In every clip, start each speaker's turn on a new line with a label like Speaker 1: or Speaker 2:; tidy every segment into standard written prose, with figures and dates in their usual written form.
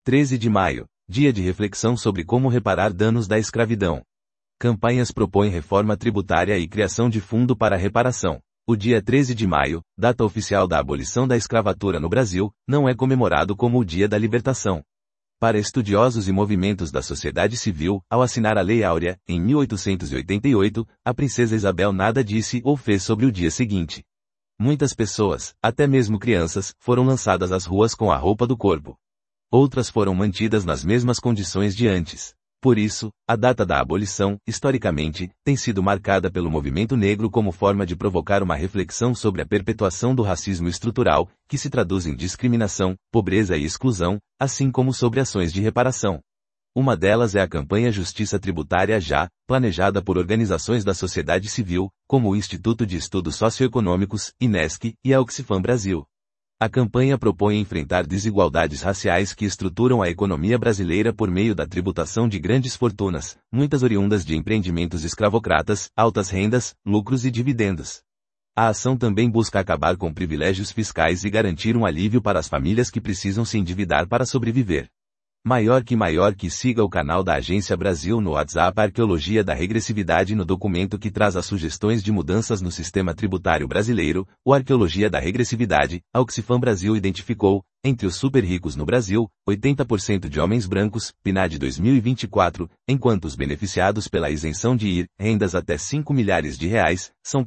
Speaker 1: 13 de maio, dia de reflexão sobre como reparar danos da escravidão. Campanhas propõem reforma tributária e criação de fundo para reparação. O dia 13 de maio, data oficial da abolição da escravatura no Brasil, não é comemorado como o Dia da Libertação. Para estudiosos e movimentos da sociedade civil, ao assinar a Lei Áurea, em 1888, a princesa Isabel nada disse ou fez sobre o dia seguinte. Muitas pessoas, até mesmo crianças, foram lançadas às ruas com a roupa do corpo. Outras foram mantidas nas mesmas condições de antes. Por isso, a data da abolição, historicamente, tem sido marcada pelo movimento negro como forma de provocar uma reflexão sobre a perpetuação do racismo estrutural, que se traduz em discriminação, pobreza e exclusão, assim como sobre ações de reparação. Uma delas é a campanha Justiça Tributária Já, planejada por organizações da sociedade civil, como o Instituto de Estudos Socioeconômicos, INESC, e a Oxfam Brasil. A campanha propõe enfrentar desigualdades raciais que estruturam a economia brasileira por meio da tributação de grandes fortunas, muitas oriundas de empreendimentos escravocratas, altas rendas, lucros e dividendos. A ação também busca acabar com privilégios fiscais e garantir um alívio para as famílias que precisam se endividar para sobreviver. Maior que siga o canal da Agência Brasil no WhatsApp Arqueologia da Regressividade no documento que traz as sugestões de mudanças no sistema tributário brasileiro, o Arqueologia da Regressividade, a Oxfam Brasil identificou, entre os super ricos no Brasil, 80% de homens brancos, PNAD 2024, enquanto os beneficiados pela isenção de IR, rendas até 5 milhares de reais, são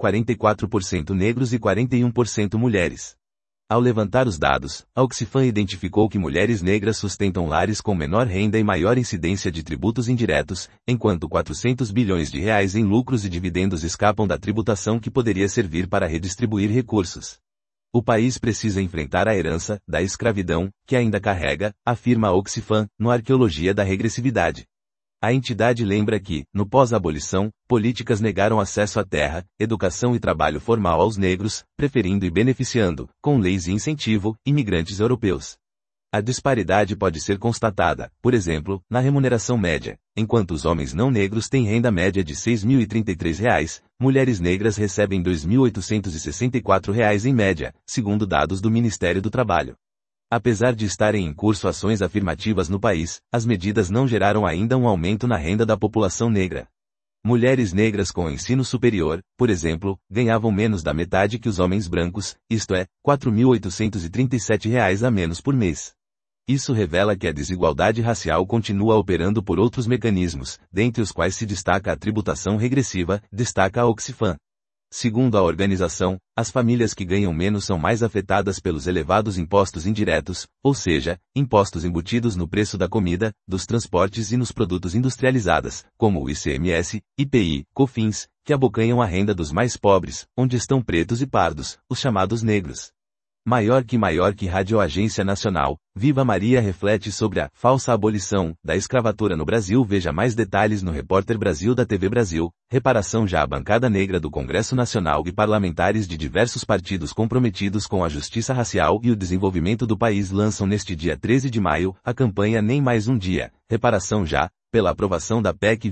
Speaker 1: 44% negros e 41% mulheres. Ao levantar os dados, a Oxfam identificou que mulheres negras sustentam lares com menor renda e maior incidência de tributos indiretos, enquanto 400 bilhões de reais em lucros e dividendos escapam da tributação que poderia servir para redistribuir recursos. O país precisa enfrentar a herança da escravidão, que ainda carrega, afirma a Oxfam, no Arqueologia da Regressividade. A entidade lembra que, no pós-abolição, políticas negaram acesso à terra, educação e trabalho formal aos negros, preferindo e beneficiando, com leis e incentivo, imigrantes europeus. A disparidade pode ser constatada, por exemplo, na remuneração média. Enquanto os homens não negros têm renda média de R$ 6.033, mulheres negras recebem R$ 2.864 em média, segundo dados do Ministério do Trabalho. Apesar de estarem em curso ações afirmativas no país, as medidas não geraram ainda um aumento na renda da população negra. Mulheres negras com ensino superior, por exemplo, ganhavam menos da metade que os homens brancos, isto é, R$ 4.837 a menos por mês. Isso revela que a desigualdade racial continua operando por outros mecanismos, dentre os quais se destaca a tributação regressiva, destaca a Oxfam. Segundo a organização, as famílias que ganham menos são mais afetadas pelos elevados impostos indiretos, ou seja, impostos embutidos no preço da comida, dos transportes e nos produtos industrializados, como o ICMS, IPI, COFINS, que abocanham a renda dos mais pobres, onde estão pretos e pardos, os chamados negros. Maior que Rádio Agência Nacional, Viva Maria reflete sobre a falsa abolição da escravatura no Brasil. Veja mais detalhes no Repórter Brasil da TV Brasil. Reparação Já. A bancada negra do Congresso Nacional e parlamentares de diversos partidos comprometidos com a justiça racial e o desenvolvimento do país lançam neste dia 13 de maio a campanha Nem Mais Um Dia, Reparação Já, pela aprovação da PEC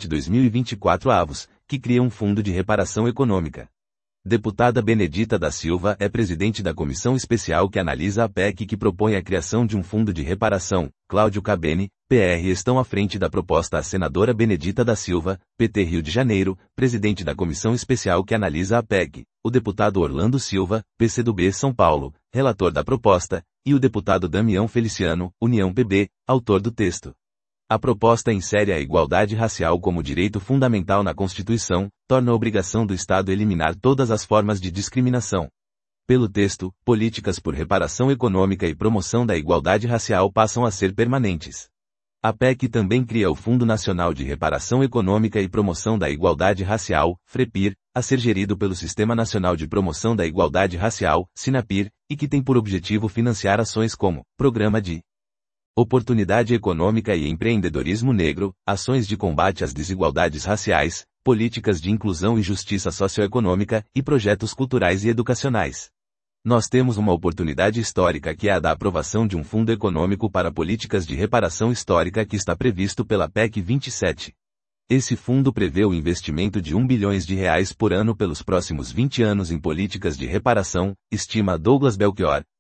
Speaker 1: 27/2024 avos, que cria um fundo de reparação econômica. Deputada Benedita da Silva é presidente da comissão especial que analisa a PEC que propõe a criação de um fundo de reparação. Cláudio Cabeni, PR, estão à frente da proposta a senadora Benedita da Silva, PT Rio de Janeiro, presidente da comissão especial que analisa a PEC, o deputado Orlando Silva, PCdoB São Paulo, relator da proposta, e o deputado Damião Feliciano, União PB, autor do texto. A proposta insere a igualdade racial como direito fundamental na Constituição, torna a obrigação do Estado eliminar todas as formas de discriminação. Pelo texto, políticas por reparação econômica e promoção da igualdade racial passam a ser permanentes. A PEC também cria o Fundo Nacional de Reparação Econômica e Promoção da Igualdade Racial, FREPIR, a ser gerido pelo Sistema Nacional de Promoção da Igualdade Racial, SINAPIR, e que tem por objetivo financiar ações como Programa de Oportunidade Econômica e Empreendedorismo Negro, ações de combate às desigualdades raciais, políticas de inclusão e justiça socioeconômica, e projetos culturais e educacionais. Nós temos uma oportunidade histórica que é a da aprovação de um fundo econômico para políticas de reparação histórica que está previsto pela PEC 27. Esse fundo prevê o investimento de R$ 1 bilhão por ano pelos próximos 20 anos em políticas de reparação, estima Douglas Belchior,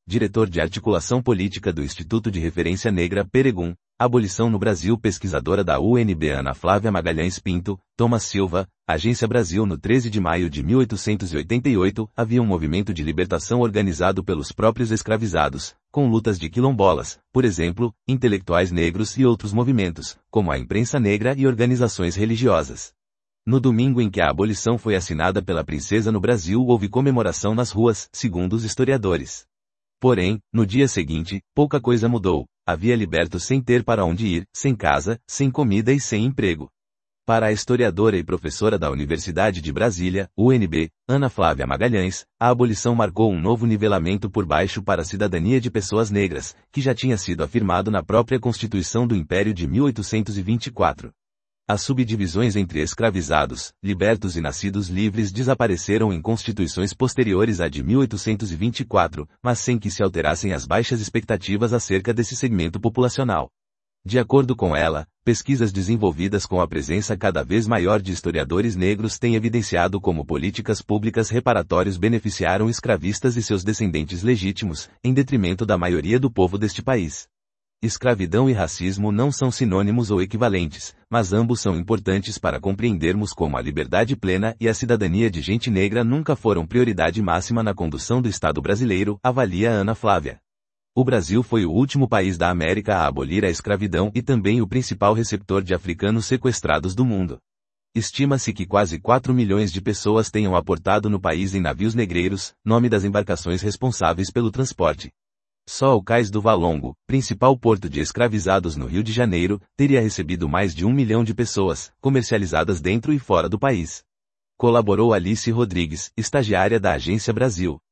Speaker 1: diretor de articulação política do Instituto de Referência Negra Peregun, Abolição no Brasil, pesquisadora da UNB Ana Flávia Magalhães Pinto, Thomas Silva, Agência Brasil. No 13 de maio de 1888, havia um movimento de libertação organizado pelos próprios escravizados, com lutas de quilombolas, por exemplo, intelectuais negros e outros movimentos, como a imprensa negra e organizações religiosas. No domingo em que a abolição foi assinada pela princesa no Brasil, houve comemoração nas ruas, segundo os historiadores. Porém, no dia seguinte, pouca coisa mudou. Havia libertos sem ter para onde ir, sem casa, sem comida e sem emprego. Para a historiadora e professora da Universidade de Brasília, UNB, Ana Flávia Magalhães, a abolição marcou um novo nivelamento por baixo para a cidadania de pessoas negras, que já tinha sido afirmado na própria Constituição do Império de 1824. As subdivisões entre escravizados, libertos e nascidos livres desapareceram em constituições posteriores à de 1824, mas sem que se alterassem as baixas expectativas acerca desse segmento populacional. De acordo com ela, pesquisas desenvolvidas com a presença cada vez maior de historiadores negros têm evidenciado como políticas públicas reparatórias beneficiaram escravistas e seus descendentes legítimos, em detrimento da maioria do povo deste país. Escravidão e racismo não são sinônimos ou equivalentes, mas ambos são importantes para compreendermos como a liberdade plena e a cidadania de gente negra nunca foram prioridade máxima na condução do Estado brasileiro, avalia Ana Flávia. O Brasil foi o último país da América a abolir a escravidão e também o principal receptor de africanos sequestrados do mundo. Estima-se que quase 4 milhões de pessoas tenham aportado no país em navios negreiros, nome das embarcações responsáveis pelo transporte. Só o Cais do Valongo, principal porto de escravizados no Rio de Janeiro, teria recebido mais de 1 milhão de pessoas, comercializadas dentro e fora do país. Colaborou Alice Rodrigues, estagiária da Agência Brasil.